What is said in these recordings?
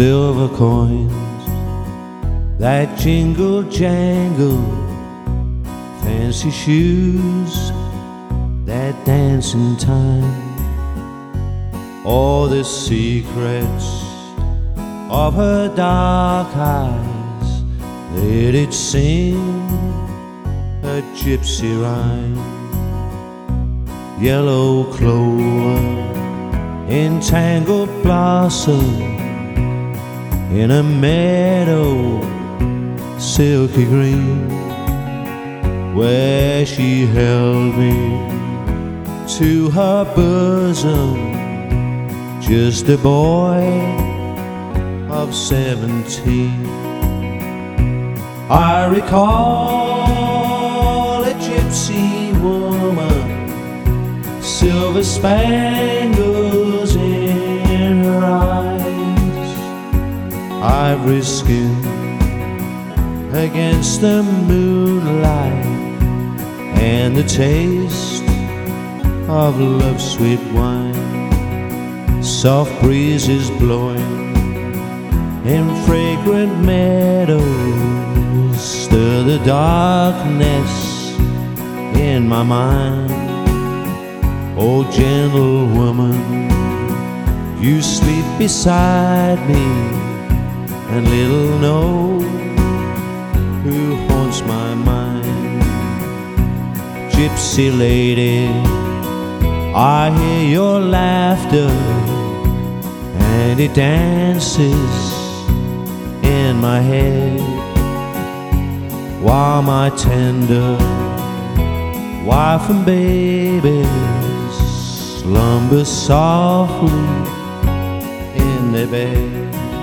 silver coins that jingle jangle, fancy shoes that dance in time, all the secrets of her dark eyes, let it sing a gypsy rhyme. Yellow clover, entangled blossom in a meadow silky green, where she held me to her bosom, just a boy of 17. I recall a gypsy woman, silver spangles in her eyes, ivory skin against the moonlight, and the taste of love's sweet wine. Soft breezes blowing in fragrant meadows stir the darkness in my mind. Oh, gentle woman, you sleep beside me, and little know who haunts my mind. Gypsy lady, I hear your laughter, and it dances in my head, while my tender wife and babies slumber softly in their bed.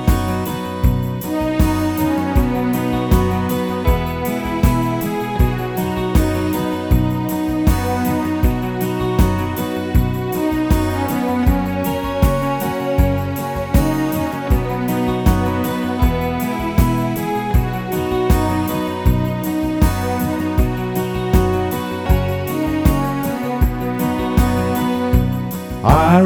I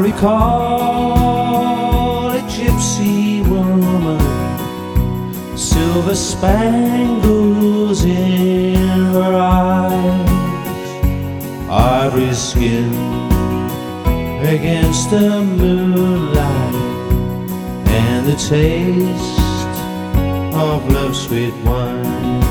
recall a gypsy woman, silver spangles in her eyes, ivory skin against the moonlight, and the taste of love's sweet wine.